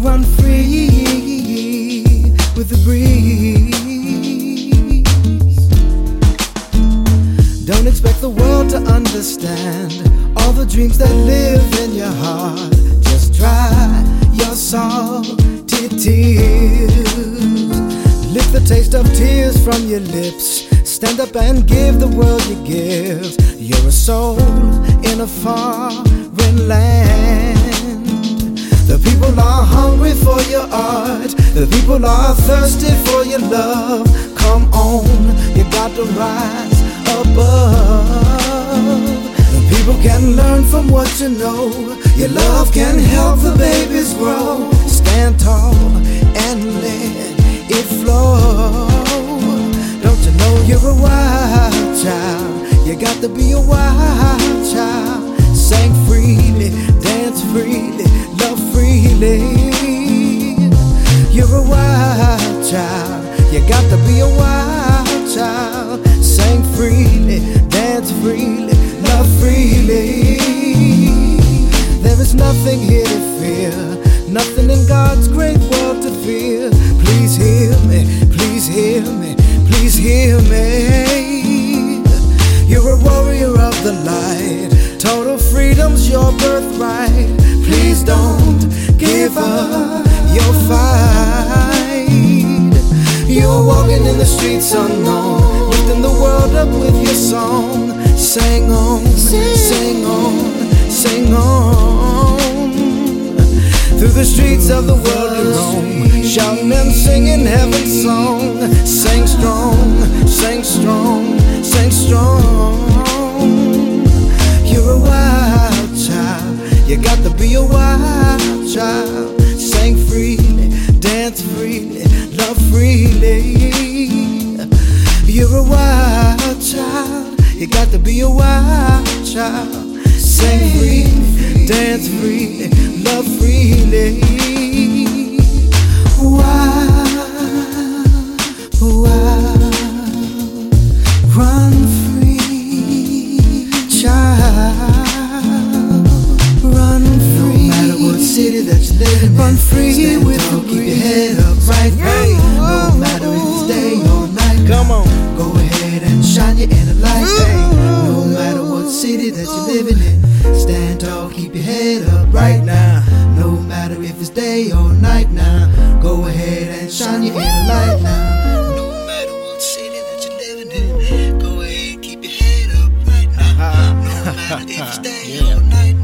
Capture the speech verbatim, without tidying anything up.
run free with the breeze. Don't expect the world to understand all the dreams that live in your heart. Just dry your salty tears. Lick the taste of tears from your lips. Stand up and give the world your gifts. You're a soul in a foreign land. The people are hungry for your art. The people are thirsty for your love. Come on, you got to rise above. The people can learn from what you know. Your love can help the babies grow. Stand tall and let it flow. Don't you know you're a wild child? You got to be a wild child. Sing freely, dance freely, love freely. You're a wild child. You got to be a wild child. Sing freely, dance freely, love freely. There is nothing here to fear, nothing in God's great world to fear. Please hear me, please hear me, please hear me. You're a warrior of the light. Total freedom's your birthright. Please don't give up your fight. You're walking in the streets unknown, lifting the world up with your song. Sing on, sing on, sing on. Through the streets of the world you roam, shouting and singing heaven's song. Sing strong, sing strong, sing strong. You're a wild child. You got to be a wild child. Sing freely, dance freely, love freely. You're a wild child. You got to be a wild child. Sing freely, dance freely, love freely. Wild, wild, run free, child. Run free. No matter what city that you live in, run free with the breeze. Keep your head up right, right. No matter if it's day or night. Come on, go ahead and shine your inner light. Hey, no matter what city that you're living in, stand tall, keep your head up right now. No matter if it's day or night now, go ahead and shine your inner light now. No matter what city that you're living in, go ahead, keep your head up right now. No matter if it's day or night.